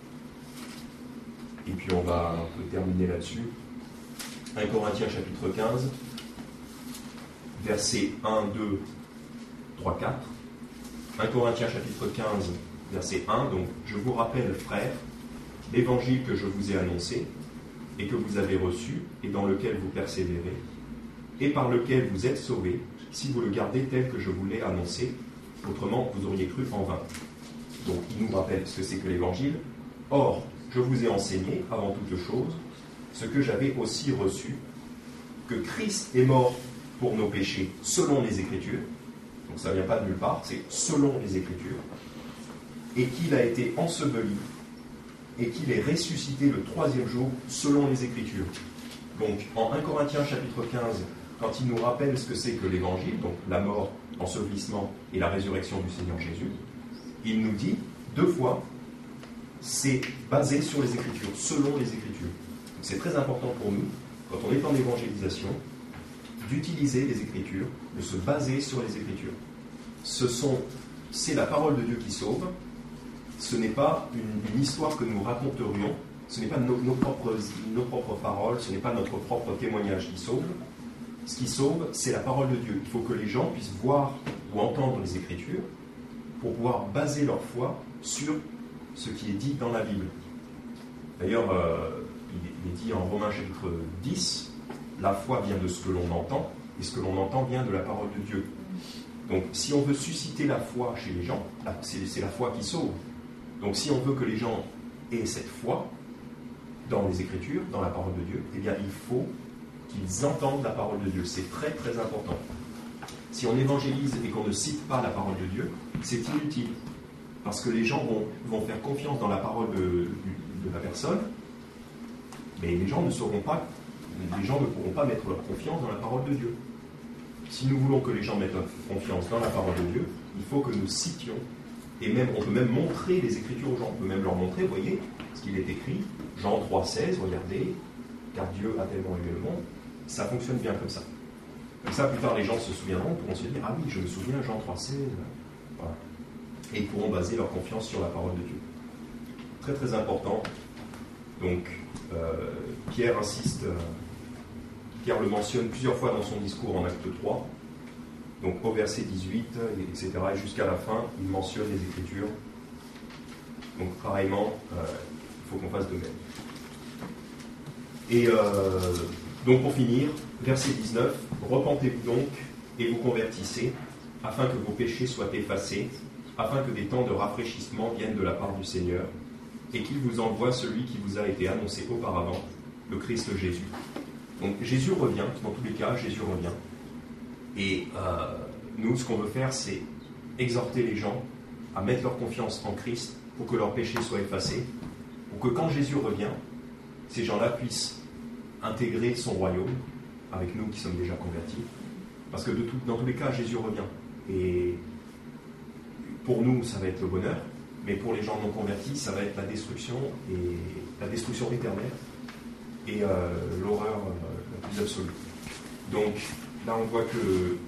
et puis on va un peu terminer là-dessus. un Corinthiens chapitre quinze, versets un, deux, trois, quatre. un Corinthiens chapitre quinze, verset un, donc « Je vous rappelle, frères, l'évangile que je vous ai annoncé, et que vous avez reçu, et dans lequel vous persévérez, et par lequel vous êtes sauvés, si vous le gardez tel que je vous l'ai annoncé, autrement vous auriez cru en vain. » Donc, il nous rappelle ce que c'est que l'Évangile. « Or, je vous ai enseigné, avant toute chose, ce que j'avais aussi reçu, que Christ est mort pour nos péchés selon les Écritures. » Donc, ça ne vient pas de nulle part, c'est selon les Écritures. « Et qu'il a été enseveli, et qu'il est ressuscité le troisième jour selon les Écritures. » Donc, en un Corinthiens chapitre quinze, quand il nous rappelle ce que c'est que l'Évangile, donc la mort, l'ensevelissement et la résurrection du Seigneur Jésus, il nous dit deux fois, c'est basé sur les Écritures, selon les Écritures. Donc c'est très important pour nous, quand on est en évangélisation, d'utiliser les Écritures, de se baser sur les Écritures. Ce sont, c'est la parole de Dieu qui sauve, ce n'est pas une, une histoire que nous raconterions ce n'est pas nos, nos, propres, nos propres paroles, ce n'est pas notre propre témoignage qui sauve. Ce qui sauve, c'est la parole de Dieu. Il faut que les gens puissent voir ou entendre les Écritures pour pouvoir baser leur foi sur ce qui est dit dans la Bible. D'ailleurs, euh, il est dit en Romains chapitre dix, la foi vient de ce que l'on entend, et ce que l'on entend vient de la parole de Dieu. Donc, si on veut susciter la foi chez les gens, c'est, c'est la foi qui sauve. Donc, si on veut que les gens aient cette foi dans les Écritures, dans la parole de Dieu, eh bien, il faut qu'ils entendent la parole de Dieu. C'est très, très important. Si on évangélise et qu'on ne cite pas la parole de Dieu, c'est inutile. Parce que les gens vont, vont faire confiance dans la parole de, de la personne, mais les gens ne sauront pas, les gens ne pourront pas mettre leur confiance dans la parole de Dieu. Si nous voulons que les gens mettent leur confiance dans la parole de Dieu, il faut que nous citions, et même, on peut même montrer les Écritures aux gens, on peut même leur montrer, vous voyez, ce qu'il est écrit, Jean trois seize, regardez, car Dieu a tellement aimé le monde, ça fonctionne bien comme ça. Comme ça, plus tard, les gens se souviendront, pourront se dire, ah oui, je me souviens, Jean trois seize, voilà. Et ils pourront baser leur confiance sur la parole de Dieu. Très très important. Donc, euh, Pierre insiste, euh, Pierre le mentionne plusieurs fois dans son discours en acte trois, donc au verset dix-huit, et cetera. Et jusqu'à la fin, il mentionne les Écritures. Donc, pareillement, euh, il faut qu'on fasse de même. Et euh, donc, pour finir, verset dix-neuf, « Repentez-vous donc et vous convertissez, afin que vos péchés soient effacés, afin que des temps de rafraîchissement viennent de la part du Seigneur, et qu'il vous envoie celui qui vous a été annoncé auparavant, le Christ Jésus. » Donc Jésus revient, dans tous les cas, Jésus revient. Et euh, nous, ce qu'on veut faire, c'est exhorter les gens à mettre leur confiance en Christ pour que leurs péchés soient effacés, pour que quand Jésus revient, ces gens-là puissent intégrer son royaume, avec nous qui sommes déjà convertis. Parce que de tout, dans tous les cas, Jésus revient. Et pour nous, ça va être le bonheur, mais pour les gens non convertis, ça va être la destruction, et la destruction éternelle, et euh, l'horreur euh, la plus absolue. Donc, là, on voit que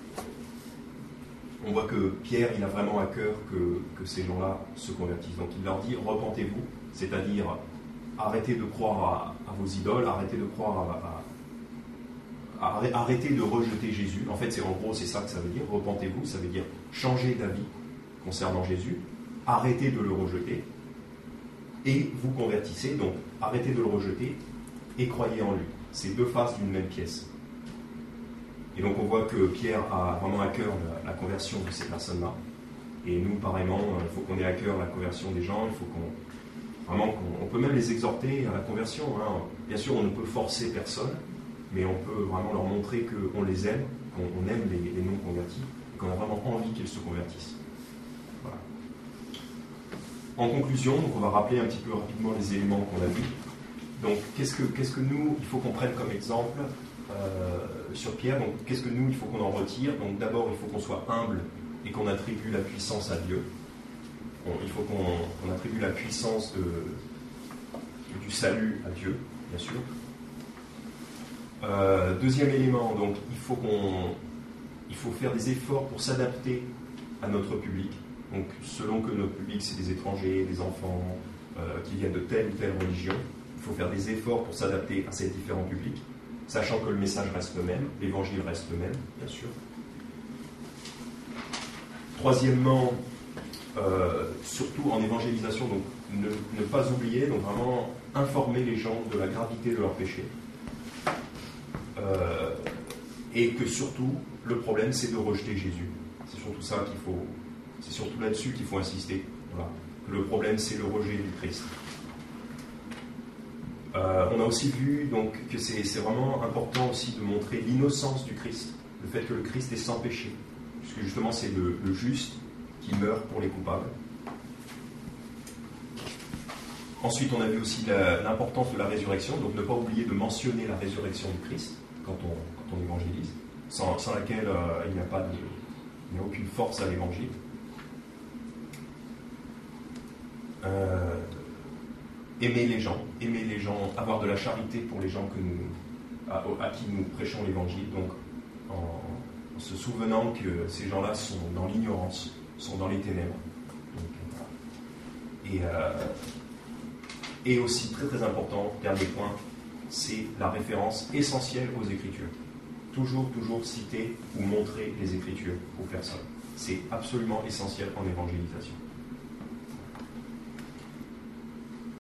on voit que Pierre, il a vraiment à cœur que, que ces gens-là se convertissent. Donc, il leur dit, repentez-vous, c'est-à-dire arrêtez de croire à, à vos idoles, arrêtez de croire à, à, à arrêtez de rejeter Jésus. En fait, c'est en gros, c'est ça que ça veut dire, repentez-vous, ça veut dire changer d'avis concernant Jésus, arrêtez de le rejeter, et vous convertissez, donc arrêtez de le rejeter, et croyez en lui. C'est deux faces d'une même pièce. Et donc on voit que Pierre a vraiment à cœur la, la conversion de ces personnes-là. Et nous, pareillement, il faut qu'on ait à cœur la conversion des gens, il faut qu'on... Vraiment, qu'on, on peut même les exhorter à la conversion. Hein. Bien sûr, on ne peut forcer personne, mais on peut vraiment leur montrer qu'on les aime, qu'on on aime les, les non-convertis, et qu'on a vraiment envie qu'ils se convertissent. Voilà. En conclusion, donc on va rappeler un petit peu rapidement les éléments qu'on a vus. Donc, qu'est-ce que, qu'est-ce que nous, il faut qu'on prenne comme exemple euh, sur Pierre. Donc, qu'est-ce que nous, il faut qu'on en retire. Donc, d'abord, il faut qu'on soit humble et qu'on attribue la puissance à Dieu. Bon, il faut qu'on, qu'on attribue la puissance de, du salut à Dieu, bien sûr. Euh, deuxième élément, donc, il faut qu'on, il faut faire des efforts pour s'adapter à notre public. Donc, selon que notre public, c'est des étrangers, des enfants, euh, qui viennent de telle ou telle religion, il faut faire des efforts pour s'adapter à ces différents publics, sachant que le message reste le même, l'évangile reste le même, bien sûr. Troisièmement, euh, surtout en évangélisation, donc ne, ne pas oublier, donc vraiment informer les gens de la gravité de leurs péchés. Euh, et que surtout, le problème, c'est de rejeter Jésus. C'est surtout ça qu'il faut, c'est surtout là-dessus qu'il faut insister. Voilà. Que le problème, c'est le rejet du Christ. Euh, on a aussi vu donc, que c'est, c'est vraiment important aussi de montrer l'innocence du Christ, le fait que le Christ est sans péché, puisque justement c'est le, le juste qui meurt pour les coupables. Ensuite, on a vu aussi la, l'importance de la résurrection, donc ne pas oublier de mentionner la résurrection du Christ quand on, quand on évangélise, sans, sans laquelle euh, il n'y a pas de, il n'y a aucune force à l'évangile. Euh, aimer les gens, aimer les gens, avoir de la charité pour les gens que nous, à, à qui nous prêchons l'évangile, donc en, en se souvenant que ces gens-là sont dans l'ignorance, sont dans les ténèbres. Donc, et, euh, Et aussi, très très important, dernier point, c'est la référence essentielle aux Écritures. Toujours, toujours citer ou montrer les Écritures pour faire ça. C'est absolument essentiel en évangélisation.